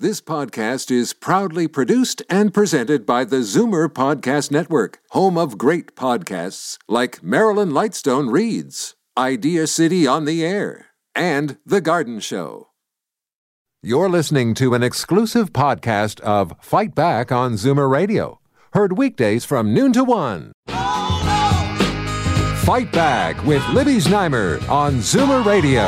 This podcast is proudly produced and presented by the Zoomer Podcast Network, home of great podcasts like Marilyn Lightstone Reads, Idea City on the Air, and The Garden Show. You're listening to an exclusive podcast of Fight Back on Zoomer Radio, heard weekdays from noon to 1. Fight Back with Libby Znaimer on Zoomer Radio.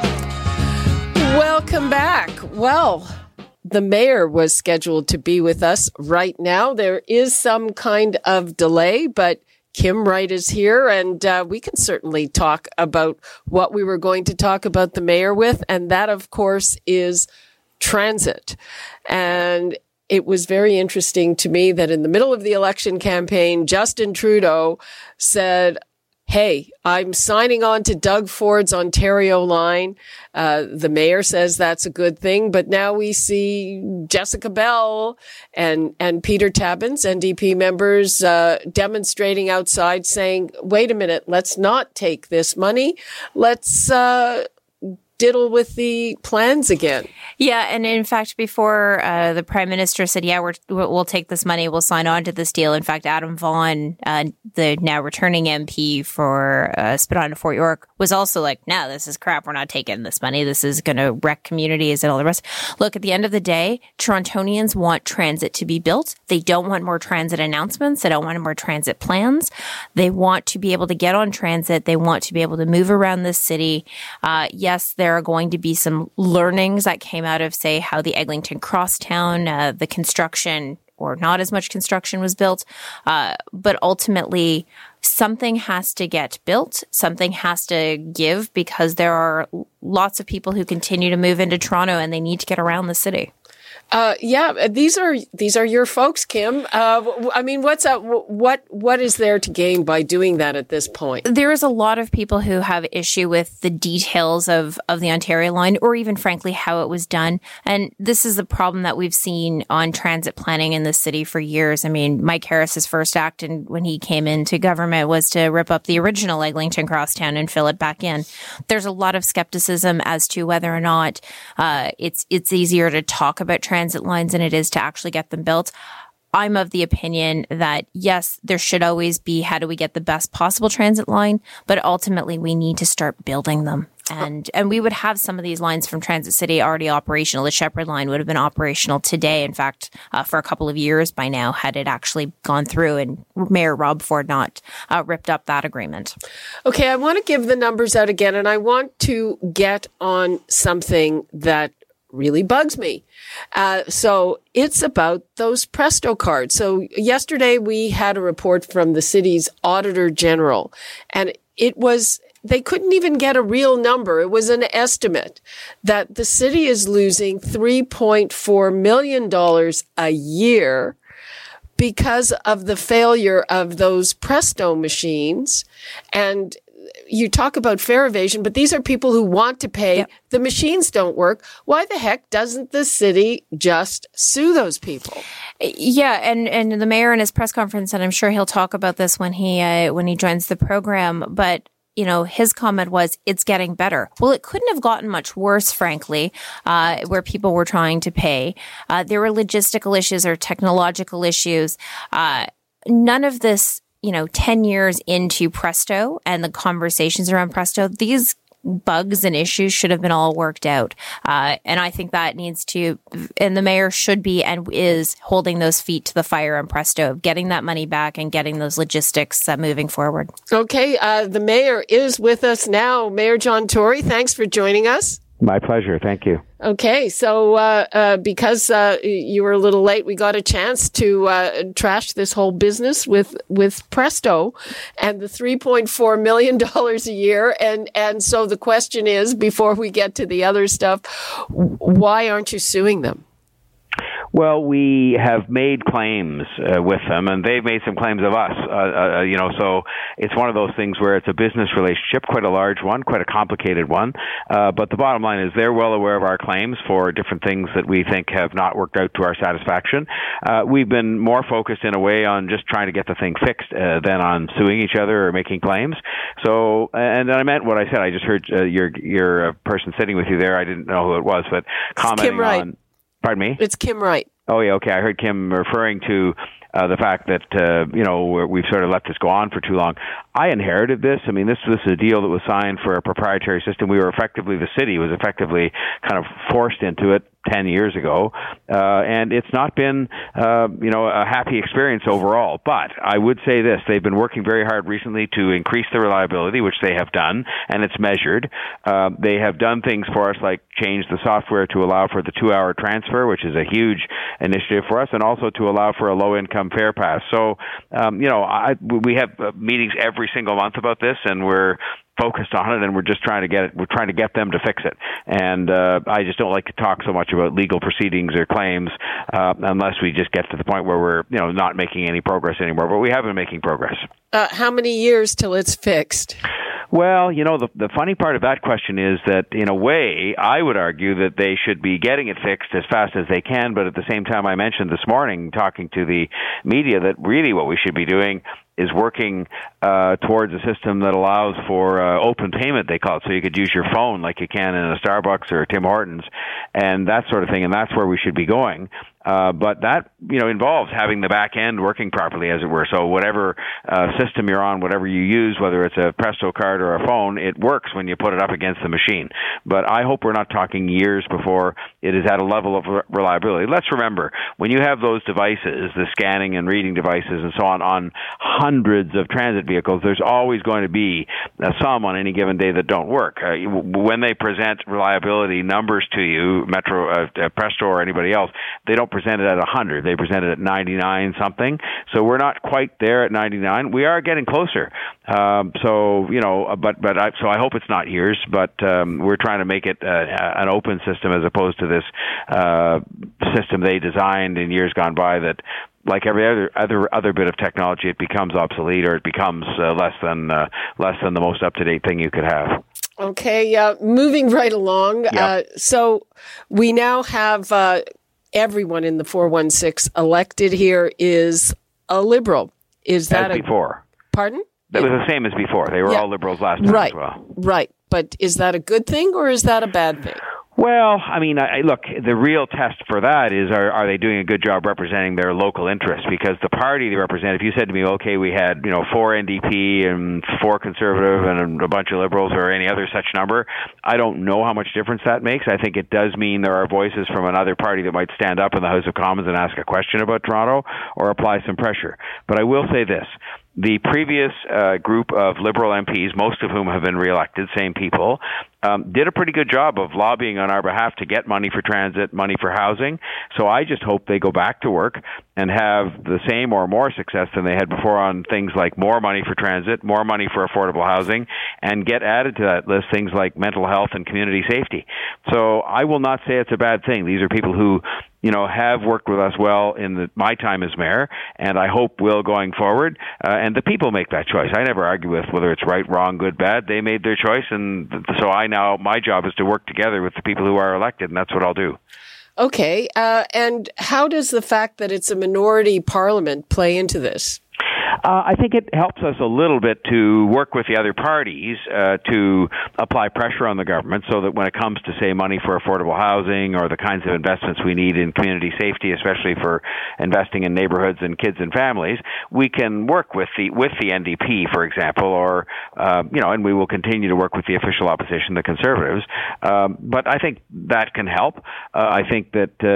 Welcome back. Well, the mayor was scheduled to be with us right now. There is some kind of delay, but Kim Wright is here, and we can certainly talk about what we were going to talk about the mayor with, and that, of course, is transit. And it was very interesting to me that in the middle of the election campaign, Justin Trudeau said, "Hey, I'm signing on to Doug Ford's Ontario line." The mayor says that's a good thing, but now we see Jessica Bell and Peter Tabuns, NDP members, demonstrating outside saying, wait a minute, let's not take this money. Let's diddle with the plans again. Yeah, and in fact, before the Prime Minister said, yeah, we'll take this money, we'll sign on to this deal. In fact, Adam Vaughan, the now returning MP for Spadina-Fort York, was also like, no, this is crap. We're not taking this money. This is going to wreck communities and all the rest. Look, at the end of the day, Torontonians want transit to be built. They don't want more transit announcements. They don't want more transit plans. They want to be able to get on transit. They want to be able to move around this city. Yes, there are going to be some learnings that came out of, say, how the Eglinton Crosstown, the construction or not as much construction was built. But ultimately, something has to get built. Something has to give, because there are lots of people who continue to move into Toronto and they need to get around the city. Yeah, these are your folks, Kim. I mean, what's up? What is there to gain by doing that at this point? There is a lot of people who have issue with the details of the Ontario line, or even frankly how it was done. And this is a problem that we've seen on transit planning in the city for years. I mean, Mike Harris's first act when he came into government was to rip up the original Eglinton Crosstown and fill it back in. There's a lot of skepticism as to whether or not it's easier to talk about transit lines than it is to actually get them built. I'm of the opinion that, yes, there should always be, how do we get the best possible transit line? But ultimately, we need to start building them. And we would have some of these lines from Transit City already operational. The Shepherd line would have been operational today, in fact, for a couple of years by now, had it actually gone through and Mayor Rob Ford not ripped up that agreement. Okay, I want to give the numbers out again, and I want to get on something that really bugs me. So it's about those Presto cards. So yesterday we had a report from the city's Auditor General, and they couldn't even get a real number. It was an estimate that the city is losing $3.4 million a year because of the failure of those Presto machines. And you talk about fare evasion, but these are people who want to pay. Yep. The machines don't work. Why the heck doesn't the city just sue those people? Yeah, and the mayor in his press conference, and I'm sure he'll talk about this when he joins the program, but his comment was, it's getting better. Well, it couldn't have gotten much worse, frankly, where people were trying to pay. There were logistical issues or technological issues. None of this, 10 years into Presto and the conversations around Presto, these bugs and issues should have been all worked out. And I think that needs to, and the mayor should be and is holding those feet to the fire on Presto, getting that money back and getting those logistics moving forward. Okay. The mayor is with us now. Mayor John Tory, thanks for joining us. My pleasure. Thank you. Okay. So, because, you were a little late, we got a chance to, trash this whole business with Presto and the $3.4 million a year. And so the question is, before we get to the other stuff, why aren't you suing them? Well, we have made claims with them, and they've made some claims of us. So it's one of those things where it's a business relationship, quite a large one, quite a complicated one. But the bottom line is they're well aware of our claims for different things that we think have not worked out to our satisfaction. We've been more focused in a way on just trying to get the thing fixed than on suing each other or making claims. So, and I meant what I said. I just heard your person sitting with you there. I didn't know who it was, but commenting on. Pardon me? It's Kim Wright. Oh, yeah, okay. I heard Kim referring to the fact that, we've sort of let this go on for too long. I inherited this. I mean, this was a deal that was signed for a proprietary system. We were effectively, the city was effectively kind of forced into it 10 years ago, and it's not been, a happy experience overall. But I would say this, they've been working very hard recently to increase the reliability, which they have done, and it's measured. They have done things for us like change the software to allow for the 2-hour transfer, which is a huge initiative for us, and also to allow for a low-income fare pass. So, we have meetings every single month about this, and we're focused on it, and we're just trying to get it. We're trying to get them to fix it. And I just don't like to talk so much about legal proceedings or claims unless we just get to the point where we're, not making any progress anymore. But we have been making progress. How many years till it's fixed? Well, the funny part of that question is that, in a way, I would argue that they should be getting it fixed as fast as they can. But at the same time, I mentioned this morning, talking to the media, that really what we should be doing is working towards a system that allows for open payment, they call it, so you could use your phone like you can in a Starbucks or a Tim Hortons and that sort of thing, and that's where we should be going. But that, involves having the back end working properly, as it were. So whatever system you're on, whatever you use, whether it's a Presto card or a phone, it works when you put it up against the machine. But I hope we're not talking years before it is at a level of reliability. Let's remember, when you have those devices, the scanning and reading devices and so on hundreds of transit vehicles, there's always going to be some on any given day that don't work. When they present reliability numbers to you, Metro, Presto or anybody else, they don't present it at 100. They present it at 99 something. So we're not quite there at 99. We are getting closer. So I hope it's not years, but we're trying to make it an open system as opposed to this system they designed in years gone by that, like every other bit of technology, it becomes obsolete, or it becomes less than the most up-to-date thing you could have. Okay, moving right along. Yep. So we now have everyone in the 416 elected here is a Liberal. Is that before? Pardon? That was the same as before. They were all Liberals last time as well. Right. But is that a good thing or is that a bad thing? Well, I mean, look, the real test for that is, are they doing a good job representing their local interests? Because the party they represent, if you said to me, okay, we had, 4 NDP and 4 Conservative and a bunch of Liberals or any other such number, I don't know how much difference that makes. I think it does mean there are voices from another party that might stand up in the House of Commons and ask a question about Toronto or apply some pressure. But I will say this. The previous group of Liberal MPs, most of whom have been reelected, same people, did a pretty good job of lobbying on our behalf to get money for transit, money for housing. So I just hope they go back to work and have the same or more success than they had before on things like more money for transit, more money for affordable housing, and get added to that list things like mental health and community safety. So I will not say it's a bad thing. These are people who have worked with us well in my time as mayor, and I hope will going forward. And the people make that choice. I never argue with whether it's right, wrong, good, bad. They made their choice, and so my job is to work together with the people who are elected, and that's what I'll do. Okay. And how does the fact that it's a minority parliament play into this? I think it helps us a little bit to work with the other parties to apply pressure on the government so that when it comes to, say, money for affordable housing or the kinds of investments we need in community safety, especially for investing in neighborhoods and kids and families, we can work with the NDP, for example, or, and we will continue to work with the official opposition, the Conservatives. But I think that can help. I think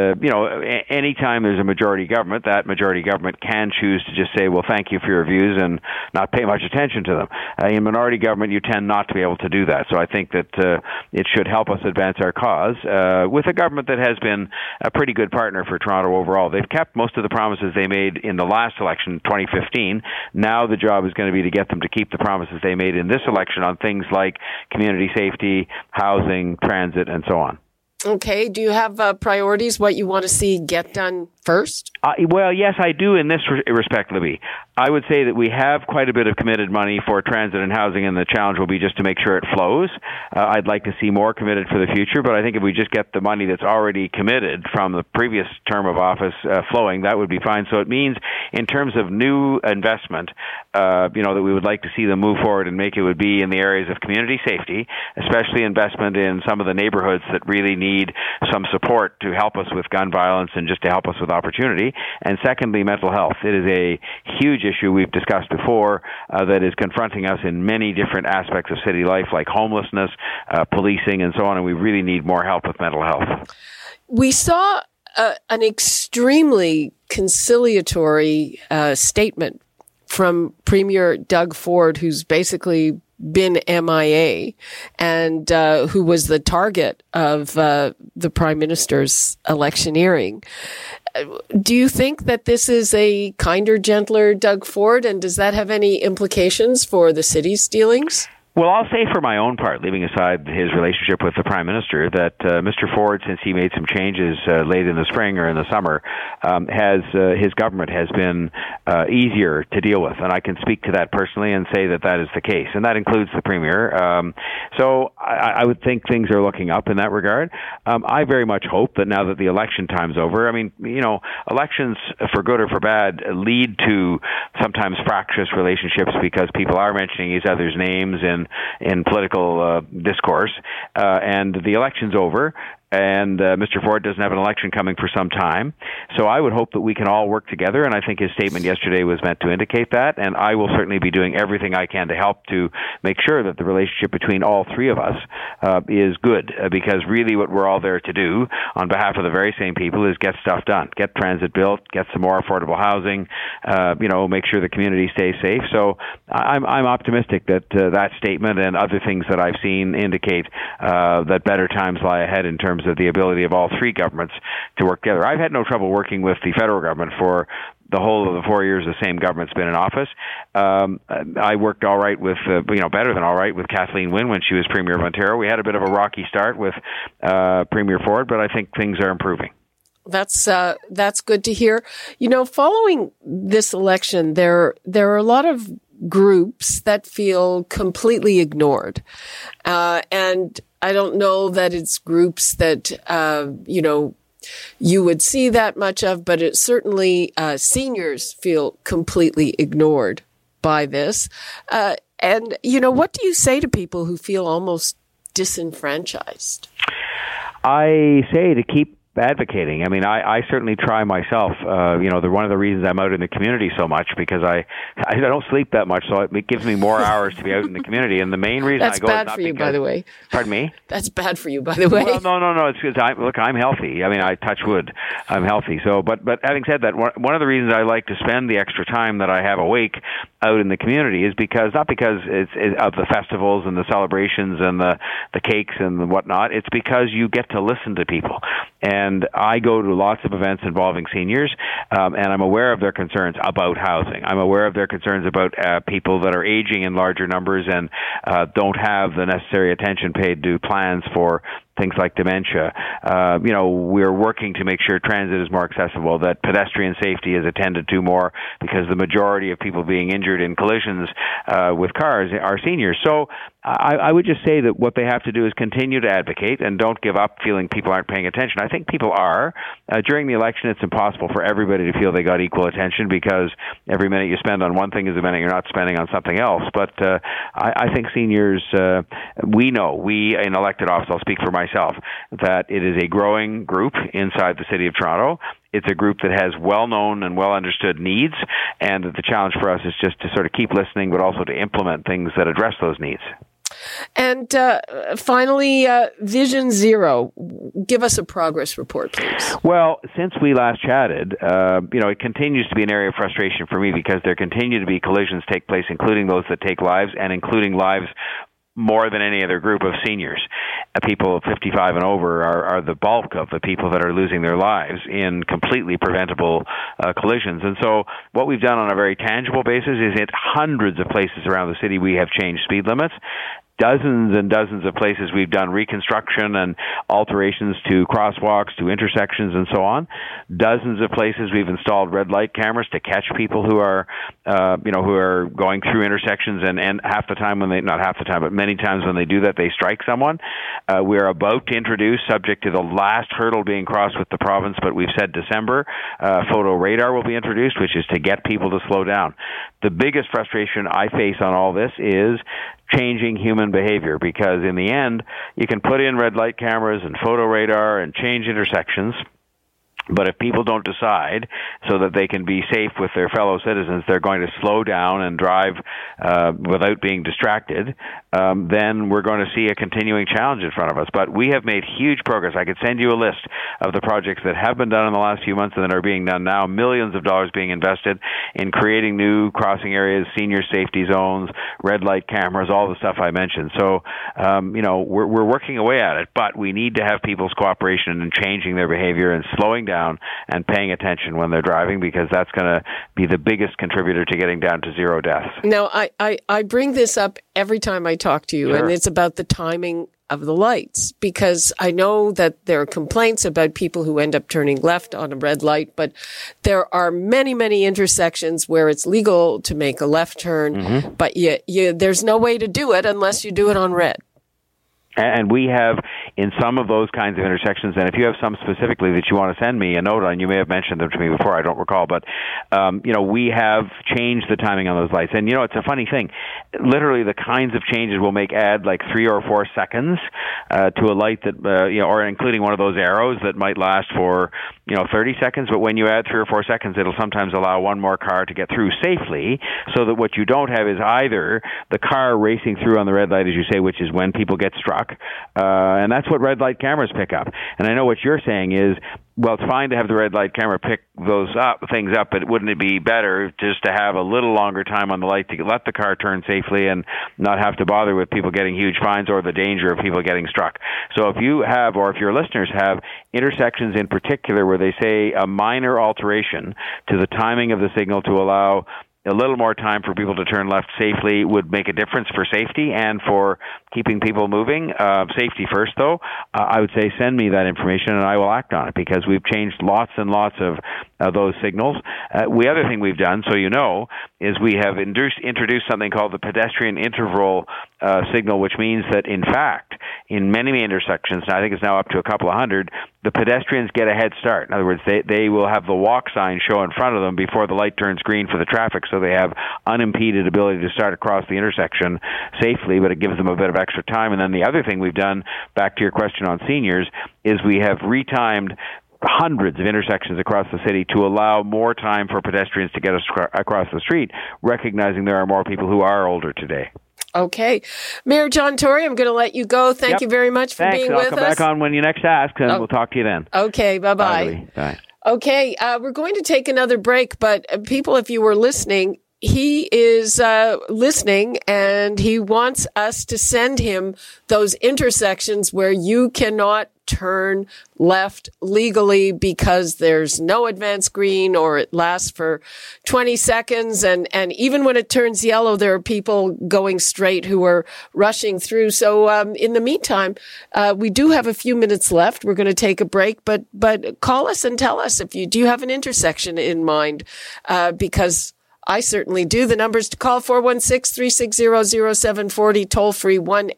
that, anytime there's a majority government, that majority government can choose to just say, well, thank you for your views and not pay much attention to them. In minority government, you tend not to be able to do that. So I think that it should help us advance our cause with a government that has been a pretty good partner for Toronto overall. They've kept most of the promises they made in the last election, 2015. Now the job is going to be to get them to keep the promises they made in this election on things like community safety, housing, transit, and so on. Okay. Do you have priorities, what you want to see get done first? Well, yes, I do in this respect, Libby. I would say that we have quite a bit of committed money for transit and housing, and the challenge will be just to make sure it flows. I'd like to see more committed for the future, but I think if we just get the money that's already committed from the previous term of office flowing, that would be fine. So it means in terms of new investment, that we would like to see them move forward and make it would be in the areas of community safety, especially investment in some of the neighborhoods that really need some support to help us with gun violence and just to help us with opportunity. And secondly, mental health. It is a huge issue we've discussed before that is confronting us in many different aspects of city life, like homelessness, policing, and so on, and we really need more help with mental health. We saw an extremely conciliatory statement from Premier Doug Ford, who's basically been MIA and who was the target of the Prime Minister's electioneering. Do you think that this is a kinder, gentler Doug Ford, and does that have any implications for the city's dealings? Well, I'll say for my own part, leaving aside his relationship with the Prime Minister, that Mr. Ford, since he made some changes late in the spring or in the summer, his government has been easier to deal with. And I can speak to that personally and say that that is the case. And that includes the Premier. So I would think things are looking up in that regard. I very much hope that now that the election time's over, I mean, elections, for good or for bad, lead to sometimes fractious relationships because people are mentioning each other's names in political discourse, and the election's over, and Mr. Ford doesn't have an election coming for some time. So I would hope that we can all work together, and I think his statement yesterday was meant to indicate that, and I will certainly be doing everything I can to help to make sure that the relationship between all three of us is good, because really what we're all there to do on behalf of the very same people is get stuff done, get transit built, get some more affordable housing, make sure the community stays safe. So I'm optimistic that that statement and other things that I've seen indicate that better times lie ahead in terms of the ability of all three governments to work together. I've had no trouble working with the federal government for the whole of the 4 years the same government's been in office. I worked all right with, better than all right with Kathleen Wynne when she was Premier of Ontario. We had a bit of a rocky start with Premier Ford, but I think things are improving. That's good to hear. Following this election, there are a lot of groups that feel completely ignored. And I don't know that it's groups that, you would see that much of, but it certainly, seniors feel completely ignored by this. And what do you say to people who feel almost disenfranchised? I say to keep advocating. I mean, I certainly try myself. One of the reasons I'm out in the community so much because I don't sleep that much, so it gives me more hours to be out in the community. And the main reason I go is not because... That's bad for you, by the way. Pardon me? That's bad for you, by the way. Well, no. It's because I'm healthy. I mean, I touch wood. I'm healthy. So, but having said that, one of the reasons I like to spend the extra time that I have awake out in the community is not because it's of the festivals and the celebrations and the cakes and whatnot. It's because you get to listen to people. And I go to lots of events involving seniors, and I'm aware of their concerns about housing. I'm aware of their concerns about people that are aging in larger numbers and don't have the necessary attention paid to plans for things like dementia. We're working to make sure transit is more accessible, that pedestrian safety is attended to more, because the majority of people being injured in collisions with cars are seniors. So I would just say that what they have to do is continue to advocate and don't give up feeling people aren't paying attention. I think people are. During the election, it's impossible for everybody to feel they got equal attention, because every minute you spend on one thing is a minute you're not spending on something else. But I think seniors, we in elected office, I'll speak for myself, that it is a growing group inside the City of Toronto. It's a group that has well-known and well-understood needs, and the challenge for us is just to sort of keep listening, but also to implement things that address those needs. And finally, Vision Zero. Give us a progress report, please. Well, since we last chatted, it continues to be an area of frustration for me, because there continue to be collisions take place, including those that take lives, and including lives more than any other group of seniors. People 55 and over are the bulk of the people that are losing their lives in completely preventable collisions. And so what we've done on a very tangible basis is at hundreds of places around the city we have changed speed limits. dozens and dozens of places we've done reconstruction and alterations to crosswalks, to intersections, and so on. Dozens of places we've installed red light cameras to catch people who are, who are going through intersections, and half the time not half the time, but many times when they do that, they strike someone. We are about to introduce, subject to the last hurdle being crossed with the province, but we've said December, photo radar will be introduced, which is to get people to slow down. The biggest frustration I face on all this is changing human behavior, because in the end, you can put in red light cameras and photo radar and change intersections, but if people don't decide so that they can be safe with their fellow citizens, they're going to slow down and drive without being distracted, then we're going to see a continuing challenge in front of us. But we have made huge progress. I could send you a list of the projects that have been done in the last few months and that are being done now. Millions of dollars being invested in creating new crossing areas, senior safety zones, red light cameras, all the stuff I mentioned. So, we're working away at it, but we need to have people's cooperation in changing their behavior and slowing down and paying attention when they're driving, because that's going to be the biggest contributor to getting down to zero deaths. Now, I bring this up every time I talk to you, Sure. and it's about the timing of the lights, because I know that there are complaints about people who end up turning left on a red light, but there are many, many intersections where it's legal to make a left turn, but there's no way to do it unless you do it on red. And we have, in some of those kinds of intersections, and if you have some specifically that you want to send me a note on, you may have mentioned them to me before, I don't recall, but, we have changed the timing on those lights. And, it's a funny thing. Literally, the kinds of changes we'll add like 3 or 4 seconds to a light that, or including one of those arrows that might last for, 30 seconds. But when you add 3 or 4 seconds, it'll sometimes allow one more car to get through safely, so that what you don't have is either the car racing through on the red light, as you say, which is when people get struck, and that's what red light cameras pick up. And I know what you're saying is, well, it's fine to have the red light camera pick those things up, but wouldn't it be better just to have a little longer time on the light to let the car turn safely and not have to bother with people getting huge fines or the danger of people getting struck? So if you have, or if your listeners have, intersections in particular where they say a minor alteration to the timing of the signal to allow a little more time for people to turn left safely would make a difference for safety and for keeping people moving. Safety first, though. I would say send me that information and I will act on it, because we've changed lots and lots of those signals. The other thing we've done, so is we have introduced something called the pedestrian interval signal, which means that, in fact, in many intersections, and I think it's now up to a couple of hundred, the pedestrians get a head start. In other words, they will have the walk sign show in front of them before the light turns green for the traffic, so they have unimpeded ability to start across the intersection safely, but it gives them a bit of extra time. And then the other thing we've done, back to your question on seniors, is we have retimed hundreds of intersections across the city to allow more time for pedestrians to get across the street, recognizing there are more people who are older today. Okay. Mayor John Tory, I'm going to let you go. Thank you very much for being with us. I'll come back on when you next ask, and we'll talk to you then. Okay, bye-bye. Bye. Okay, we're going to take another break, but people, if you were listening, he is listening, and he wants us to send him those intersections where you cannot turn left legally because there's no advance green or it lasts for 20 seconds. And even when it turns yellow, there are people going straight who are rushing through. So in the meantime, we do have a few minutes left. We're going to take a break, but call us and tell us do you have an intersection in mind? Because I certainly do. The numbers to call, 416-360-0740, toll free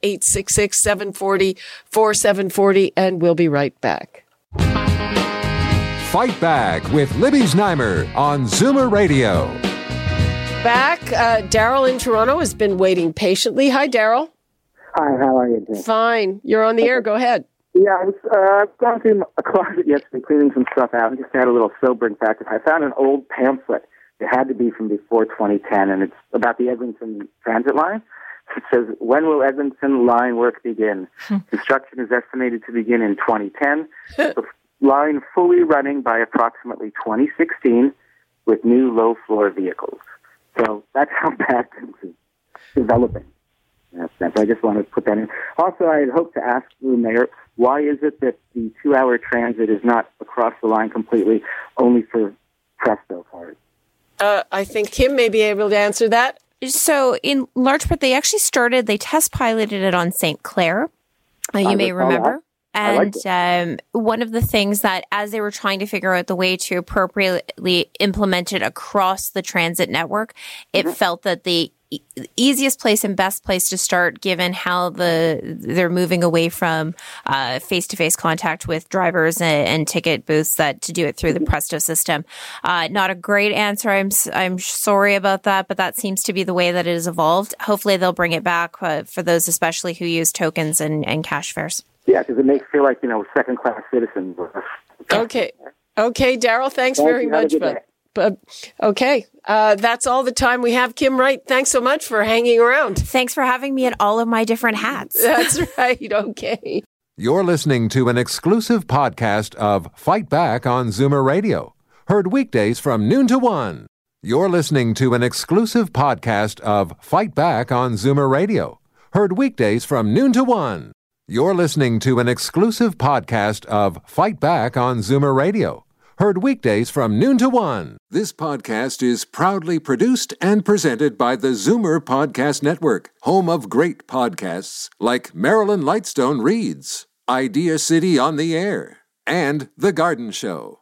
1-866-740-4740, and we'll be right back. Fight Back with Libby Znaimer on Zoomer Radio. Back. Daryl in Toronto has been waiting patiently. Hi, Daryl. Hi, how are you doing? Fine. You're on the air. Go ahead. Yeah, I was going through a closet yesterday, cleaning some stuff out, and just had a little sobering fact. I found an old pamphlet. It had to be from before 2010, and it's about the Eglinton Transit Line. It says, when will Eglinton line work begin? Construction is estimated to begin in 2010. The line fully running by approximately 2016 with new low-floor vehicles. So that's how bad things are developing. I just wanted to put that in. Also, I had hoped to ask the mayor, why is it that the 2-hour transit is not across the line completely, only for Presto cars? I think Kim may be able to answer that. So in large part, they test piloted it on St. Clair. You may remember. And one of the things that as they were trying to figure out the way to appropriately implement it across the transit network, it felt that the easiest place and best place to start, given how they're moving away from face-to-face contact with drivers and ticket booths, that to do it through the Presto system. Not a great answer. I'm sorry about that, but that seems to be the way that it has evolved. Hopefully they'll bring it back for those especially who use tokens and cash fares. Yeah, because it makes feel like, second-class citizens. Okay, Daryl, thanks very much. But okay, that's all the time we have. Kim Wright, thanks so much for hanging around. Thanks for having me in all of my different hats. That's right. Okay. You're listening to an exclusive podcast of Fight Back on Zoomer Radio. Heard weekdays from noon to 1. You're listening to an exclusive podcast of Fight Back on Zoomer Radio. Heard weekdays from noon to 1. You're listening to an exclusive podcast of Fight Back on Zoomer Radio. Heard weekdays from noon to 1. This podcast is proudly produced and presented by the Zoomer Podcast Network, home of great podcasts like Marilyn Lightstone Reads, Idea City on the Air, and The Garden Show.